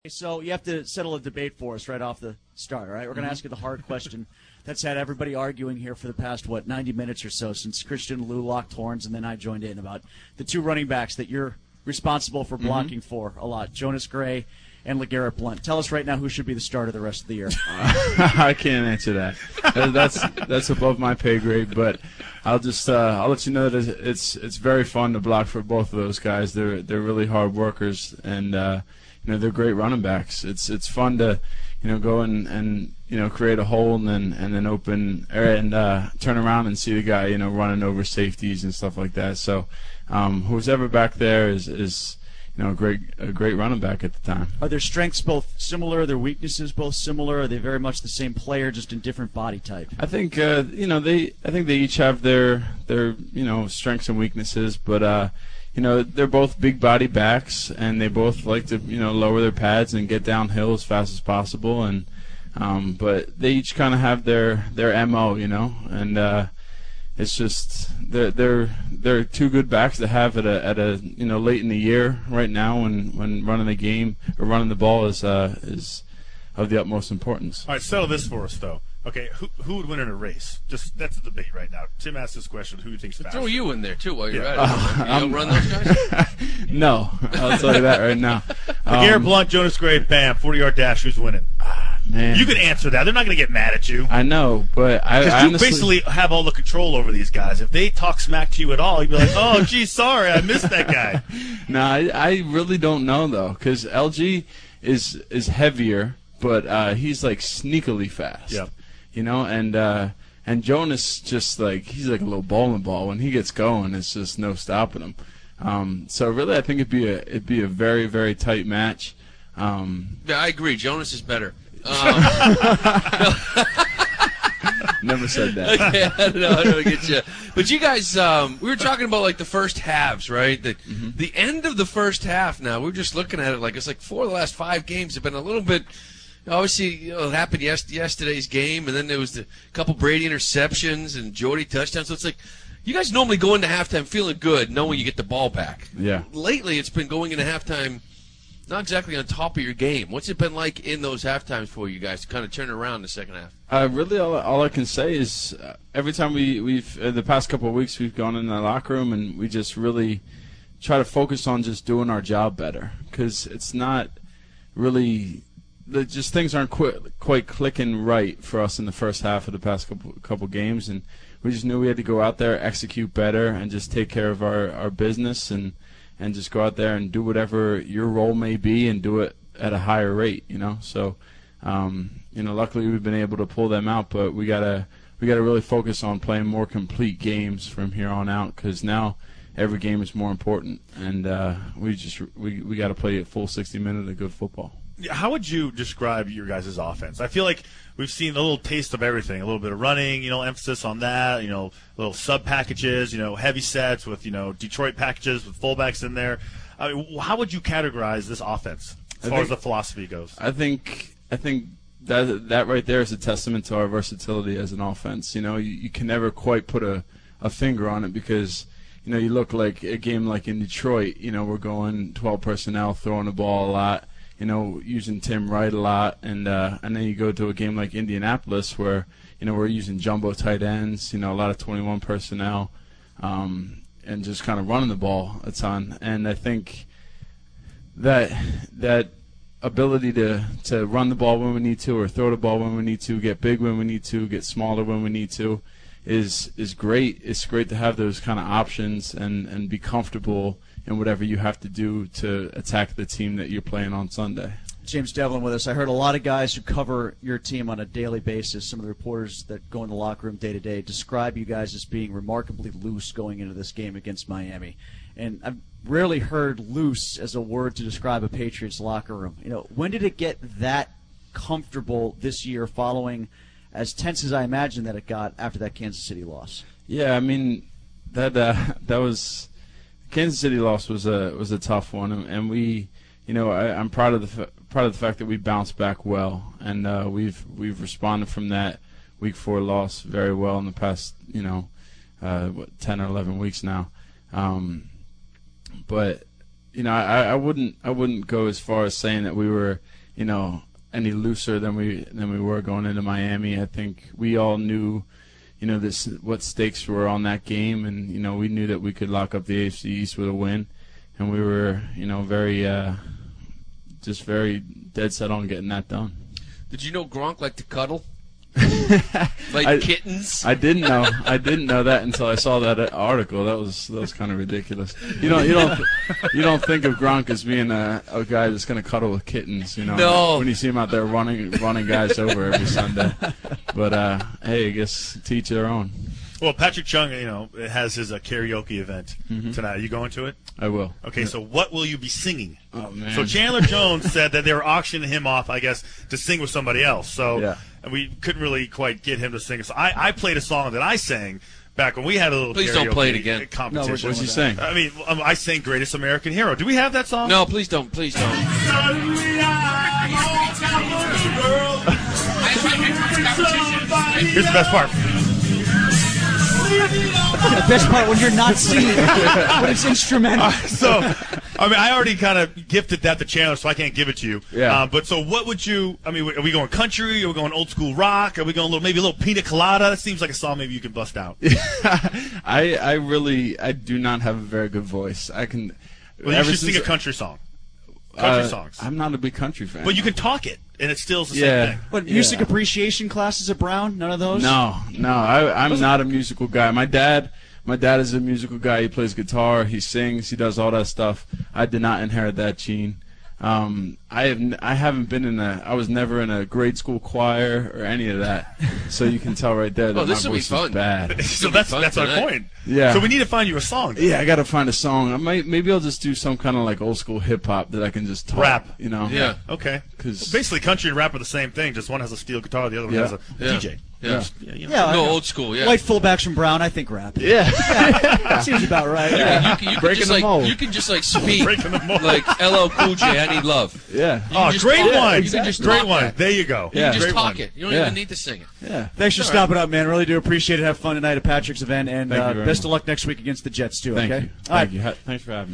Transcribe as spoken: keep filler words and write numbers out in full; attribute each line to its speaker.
Speaker 1: So you have to settle a debate for us right off the start, all right? We're going to ask you the hard question that's had everybody arguing here for the past, what, ninety minutes or so since Christian Lou locked horns and then I joined in about the two running backs that you're responsible for blocking mm-hmm. for a lot, Jonas Gray and LeGarrette Blount. Tell us right now who should be the starter the rest of the year.
Speaker 2: Uh, I can't answer that. That's that's above my pay grade, but I'll just uh, I'll let you know that it's it's very fun to block for both of those guys. They're they're really hard workers, and uh, you know they're great running backs. It's it's fun to you know go and, and you know create a hole and then and then open and uh, turn around and see the guy you know running over safeties and stuff like that. So um, who's ever back there is is. You know, a great, a great running back at the time.
Speaker 1: Are their strengths both similar? Are their weaknesses both similar? Are they very much the same player, just in different body type?
Speaker 2: I think, uh, you know, they, I think they each have their, their, you know, strengths and weaknesses. But, uh, you know, they're both big body backs, and they both like to, you know, lower their pads and get downhill as fast as possible. And, um, but they each kind of have their, their M O, you know, and. Uh, It's just they're they're they're two good backs to have at a at a you know late in the year right now when, when running the game or running the ball is uh, is of the utmost importance.
Speaker 3: All right, settle this for us though. Okay, who who would win in a race? Just that's the debate right now. Tim asked this question: who do you think's faster?
Speaker 4: Throw you in there too while you're
Speaker 3: yeah.
Speaker 4: at it. Uh, you don't run those guys?
Speaker 2: No, I'll tell you that right now. Um,
Speaker 3: LeGarrette Blount, Jonas Gray, bam, forty-yard dash. Who's winning?
Speaker 2: Man.
Speaker 3: You can answer that. They're not going to get mad at you.
Speaker 2: I know, but I,
Speaker 3: Because
Speaker 2: I
Speaker 3: you
Speaker 2: honestly,
Speaker 3: basically have all the control over these guys. If they talk smack to you at all, you'd be like, oh, gee, sorry, I missed that guy.
Speaker 2: No, I, I really don't know, though, because L G is is heavier, but uh, he's, like, sneakily fast.
Speaker 3: Yep.
Speaker 2: You know, and uh, and Jonas just, like, he's like a little bowling ball. When he gets going, it's just no stopping him. Um, so, really, I think it'd be a, it'd be a very, very tight match. Um,
Speaker 4: yeah, I agree. Jonas is better. Um,
Speaker 2: Never said that.
Speaker 4: Okay, I don't know. I don't get you. But you guys, um, we were talking about like the first halves, right? The mm-hmm. the end of the first half. Now we're just looking at it like it's like four of the last five games have been a little bit. Obviously, you know, it happened yes, yesterday's game, and then there was the couple Brady interceptions and Jordy touchdowns. So it's like you guys normally go into halftime feeling good, knowing you get the ball back.
Speaker 2: Yeah.
Speaker 4: Lately, it's been going into halftime. Not exactly on top of your game. What's it been like in those halftimes for you guys to kind of turn it around in the second half?
Speaker 2: Uh, really, all, all I can say is uh, every time we, we've, uh, the past couple of weeks, we've gone in the locker room and we just really try to focus on just doing our job better. Because it's not really, the, just things aren't quite, quite clicking right for us in the first half of the past couple, couple games. And we just knew we had to go out there, execute better, and just take care of our, our business and and just go out there and do whatever your role may be and do it at a higher rate, you know. So, um, you know, luckily we've been able to pull them out, but we gotta we gotta really focus on playing more complete games from here on out because now every game is more important, and uh, we just we we got to play a full sixty minutes of good football.
Speaker 3: How would you describe your guys' offense? I feel like we've seen a little taste of everything, a little bit of running, you know, emphasis on that, you know, little sub-packages, you know, heavy sets with, you know, Detroit packages with fullbacks in there. I mean, how would you categorize this offense as I far think, as the philosophy goes?
Speaker 2: I think I think that that right there is a testament to our versatility as an offense. You know, you, you can never quite put a, a finger on it because, you know, you look like a game like in Detroit, you know, we're going twelve personnel, throwing the ball a lot. You know, using Tim Wright a lot, and uh, and then you go to a game like Indianapolis where, you know, we're using jumbo tight ends, you know, a lot of twenty-one personnel, um, and just kind of running the ball a ton. And I think that that ability to, to run the ball when we need to or throw the ball when we need to, get big when we need to, get smaller when we need to, is is great. It's great to have those kind of options and, and be comfortable and whatever you have to do to attack the team that you're playing on Sunday.
Speaker 1: James Devlin with us. I heard a lot of guys who cover your team on a daily basis, some of the reporters that go in the locker room day to day, describe you guys as being remarkably loose going into this game against Miami. And I've rarely heard loose as a word to describe a Patriots locker room. You know, when did it get that comfortable this year following as tense as I imagine that it got after that Kansas City loss?
Speaker 2: Yeah, I mean, that uh, that was – Kansas City loss was a was a tough one, and we, you know, I, I'm proud of the proud of the fact that we bounced back well, and uh, we've we've responded from that week four loss very well in the past, you know, uh, what, ten or eleven weeks now. Um, but you know, I, I wouldn't I wouldn't go as far as saying that we were you know, any looser than we than we were going into Miami. I think we all knew, you know, this what stakes were on that game, and you know, we knew that we could lock up the A F C East with a win, and we were, you know, very, uh, just very dead set on getting that done.
Speaker 4: Did you know Gronk liked to cuddle? Like
Speaker 2: I,
Speaker 4: kittens?
Speaker 2: I didn't know. I didn't know that until I saw that article. That was that was kind of ridiculous. You don't you don't you don't think of Gronk as being a, a guy that's going to cuddle with kittens, you know?
Speaker 4: No.
Speaker 2: When you see him out there running running guys over every Sunday. But uh, hey, I guess to each their own.
Speaker 3: Well, Patrick Chung, you know, has his uh, karaoke event
Speaker 2: Mm-hmm.
Speaker 3: tonight. Are you going to it?
Speaker 2: I will.
Speaker 3: Okay, so what will you be singing?
Speaker 2: Oh man.
Speaker 3: So Chandler Jones said that they were auctioning him off, I guess, to sing with somebody else. So
Speaker 2: Yeah.
Speaker 3: and we couldn't really quite get him to sing. So I, I played a song that I sang back when we had a little
Speaker 4: Please
Speaker 3: karaoke
Speaker 4: don't play it again.
Speaker 3: competition.
Speaker 2: What'd you sing?
Speaker 3: I mean, um, I sang Greatest American Hero. Do we have that song?
Speaker 4: No, please don't. Please don't.
Speaker 3: Here's the best part.
Speaker 1: The best part when you're not singing, but it's instrumental.
Speaker 3: So, I mean, I already kind of gifted that to Chandler, so I can't give it to you.
Speaker 2: Yeah.
Speaker 3: Uh, but so, what would you? I mean, are we going country? Are we going old school rock? Are we going a little, maybe a little pina colada? That seems like a song maybe you can bust out.
Speaker 2: I I really I do not have a very good voice. I can.
Speaker 3: Well, you
Speaker 2: ever
Speaker 3: should sing a
Speaker 2: since-
Speaker 3: country song. Country
Speaker 2: uh,
Speaker 3: songs.
Speaker 2: I'm not a big country fan.
Speaker 3: But you can talk it, and it still's the
Speaker 2: Yeah.
Speaker 3: same thing.
Speaker 1: What, music
Speaker 2: Yeah.
Speaker 1: appreciation classes at Brown? None of those?
Speaker 2: No, no, I, I'm not a musical guy. My dad, my dad is a musical guy. He plays guitar, he sings, he does all that stuff. I did not inherit that gene. Um, I have, n- I haven't been in a, I was never in a grade school choir or any of that. So you can tell right there that
Speaker 4: Oh, this
Speaker 2: my
Speaker 4: will be
Speaker 2: voice
Speaker 4: fun.
Speaker 2: is bad.
Speaker 3: So
Speaker 4: be
Speaker 3: that's
Speaker 4: fun
Speaker 3: that's our
Speaker 4: tonight.
Speaker 3: point.
Speaker 2: Yeah.
Speaker 3: So we need to find you a song.
Speaker 2: Yeah, I got to find a song. I might, maybe I'll just do some kind of like old school hip hop that I can just talk,
Speaker 3: Rap.
Speaker 2: you know?
Speaker 4: Yeah.
Speaker 3: Okay.
Speaker 2: 'Cause-
Speaker 3: Basically, country and rap are the same thing. Just one has a steel guitar, the other one
Speaker 2: Yeah.
Speaker 3: has a
Speaker 4: Yeah.
Speaker 3: D J.
Speaker 4: Yeah.
Speaker 3: Yeah, you know.
Speaker 1: Yeah,
Speaker 4: No,
Speaker 1: I-
Speaker 4: old school, yeah.
Speaker 1: White fullbacks from Brown, I think rap.
Speaker 2: Yeah.
Speaker 1: Seems about right.
Speaker 4: Yeah, you, can, you, can
Speaker 2: Breaking
Speaker 4: just
Speaker 2: the
Speaker 4: like,
Speaker 2: mold.
Speaker 4: you can just like speak
Speaker 3: Breaking the mold.
Speaker 4: like L L Cool J, I need love.
Speaker 2: Yeah.
Speaker 4: You
Speaker 3: Oh,
Speaker 4: can just
Speaker 3: great
Speaker 4: talk-
Speaker 3: one.
Speaker 4: You can just
Speaker 3: Great
Speaker 4: talk
Speaker 3: one.
Speaker 4: that.
Speaker 3: There you go.
Speaker 4: You
Speaker 2: Yeah.
Speaker 4: can just
Speaker 3: Great
Speaker 4: talk
Speaker 3: one.
Speaker 4: it. You don't
Speaker 2: Yeah.
Speaker 4: even need to sing it.
Speaker 2: Yeah.
Speaker 1: Thanks for stopping up, man. Really do appreciate it. Have fun tonight at Patrick's event, and
Speaker 2: Thank you
Speaker 1: uh,
Speaker 2: very
Speaker 1: best
Speaker 2: much.
Speaker 1: of luck next week against the Jets, too,
Speaker 2: Thank
Speaker 1: okay?
Speaker 2: you.
Speaker 1: All right.
Speaker 2: Thank you. Ha- Thanks for having me.